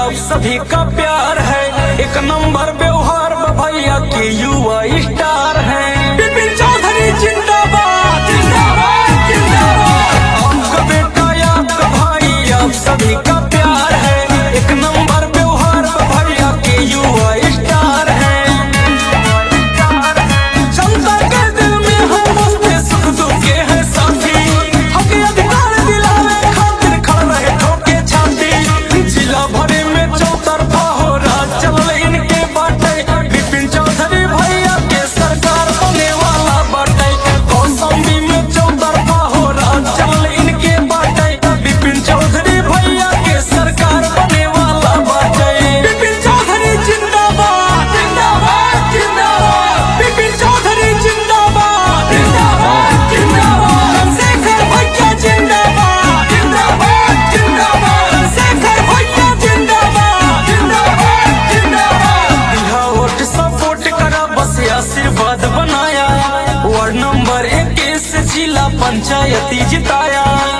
आप सभी का प्यार है। एक नंबर व्यवहार भैया के युवा स्टार है। विपिन चौधरी जिंदाबाद जिंदाबाद जिंदाबाद। आपका बेटा आपका भाई आप सभी का प्यार है। एक नंबर व्यवहार भैया के युवा स्टार है। जनता के दिल में हम बसते सुख दुख के है साथी। हमें अधिकार दिलावे खातिर खड़ रहे ठोके छाती। जिला भरे में चौतरफा हो राज चल इनके बाटे। विपिन चौधरी भैया के सरकार बने वाला बाटे। कौशाम्बी में चौतरफा हो राज चल इनके बाटे। विपिन चौधरी भैया के सरकार बने वाला बाटे। विपिन चौधरी जिंदाबाद जिंदाबाद जिंदाबाद। विपिन चौधरी जिंदाबाद जिंदाबाद जिंदाबाद। चंद्रशेखर भैया जिंदाबाद जिंदाबाद जिंदाबाद। चंद्रशेखर भैया जिंदाबाद जिंदाबाद जिंदाबाद। दिया वोट सपोर्ट करा बस आशीर्वाद बनाया। वार्ड नंबर 21 जिला पंचायती जिताया।